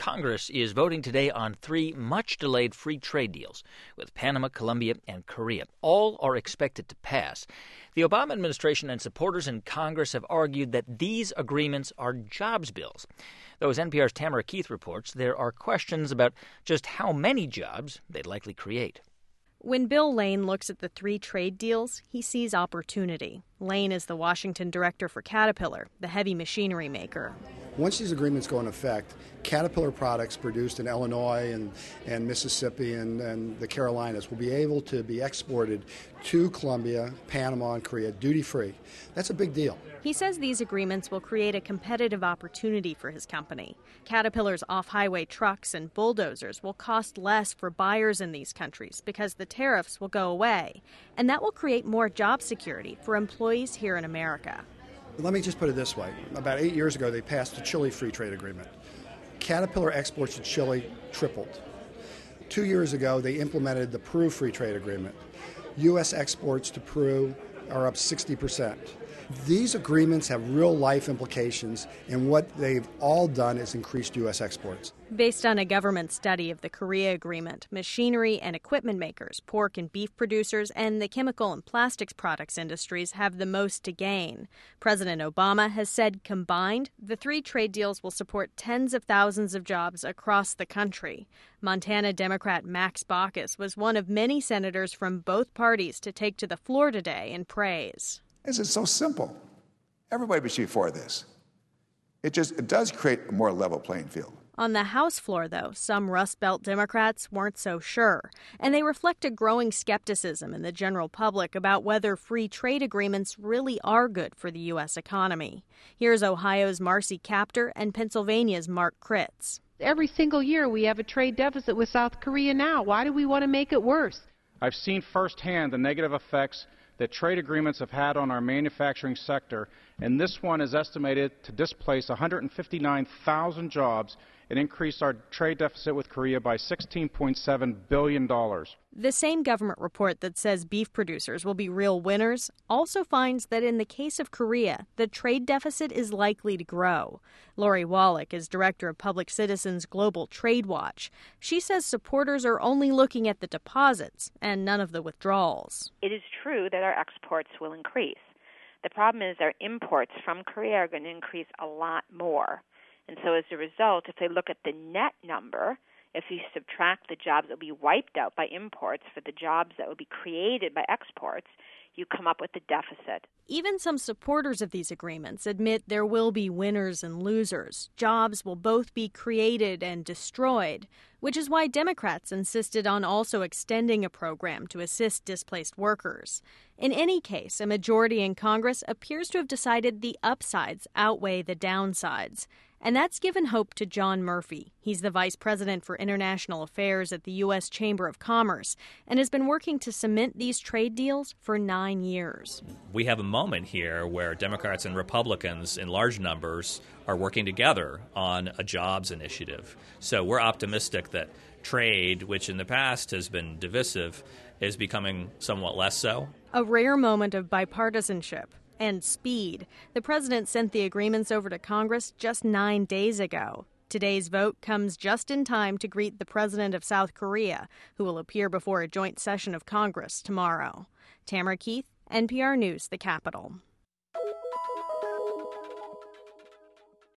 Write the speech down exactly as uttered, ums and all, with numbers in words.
Congress is voting today on three much-delayed free trade deals with Panama, Colombia, and Korea. All are expected to pass. The Obama administration and supporters in Congress have argued that these agreements are jobs bills. Though, as N P R's Tamara Keith reports, there are questions about just how many jobs they'd likely create. When Bill Lane looks at the three trade deals, he sees opportunity. Lane is the Washington director for Caterpillar, the heavy machinery maker. Once these agreements go into effect, Caterpillar products produced in Illinois and, and Mississippi and, and the Carolinas will be able to be exported to Colombia, Panama, and Korea duty-free. That's a big deal. He says these agreements will create a competitive opportunity for his company. Caterpillar's off-highway trucks and bulldozers will cost less for buyers in these countries because the tariffs will go away, and that will create more job security for employees here in America. Let me just put it this way. About eight years ago, they passed the Chile free trade agreement. Caterpillar exports to Chile tripled. Two years ago, they implemented the Peru free trade agreement. U S exports to Peru are up sixty percent. These agreements have real-life implications, and what they've all done is increased U S exports. Based on a government study of the Korea Agreement, machinery and equipment makers, pork and beef producers, and the chemical and plastics products industries have the most to gain. President Obama has said combined, the three trade deals will support tens of thousands of jobs across the country. Montana Democrat Max Baucus was one of many senators from both parties to take to the floor today in praise. This is so simple. Everybody would be for this. It just it does create a more level playing field. On the House floor, though, some Rust Belt Democrats weren't so sure, and they reflect a growing skepticism in the general public about whether free trade agreements really are good for the U S economy. Here's Ohio's Marcy Kaptur and Pennsylvania's Mark Kritz. Every single year we have a trade deficit with South Korea now. Why do we want to make it worse? I've seen firsthand the negative effects that trade agreements have had on our manufacturing sector, and this one is estimated to displace one hundred fifty-nine thousand jobs and increase our trade deficit with Korea by sixteen point seven billion dollars. The same government report that says beef producers will be real winners also finds that in the case of Korea, the trade deficit is likely to grow. Lori Wallach is director of Public Citizens Global Trade Watch. She says supporters are only looking at the deposits and none of the withdrawals. It is true that our exports will increase. The problem is our imports from Korea are going to increase a lot more. And so as a result, if they look at the net number, if you subtract the jobs that will be wiped out by imports for the jobs that will be created by exports, you come up with a deficit. Even some supporters of these agreements admit there will be winners and losers. Jobs will both be created and destroyed, which is why Democrats insisted on also extending a program to assist displaced workers. In any case, a majority in Congress appears to have decided the upsides outweigh the downsides. And that's given hope to John Murphy. He's the vice president for international affairs at the U S Chamber of Commerce and has been working to cement these trade deals for nine years. We have a moment here where Democrats and Republicans in large numbers are working together on a jobs initiative. So we're optimistic that trade, which in the past has been divisive, is becoming somewhat less so. A rare moment of bipartisanship. And speed. The president sent the agreements over to Congress just nine days ago. Today's vote comes just in time to greet the president of South Korea, who will appear before a joint session of Congress tomorrow. Tamara Keith, N P R News, the Capitol.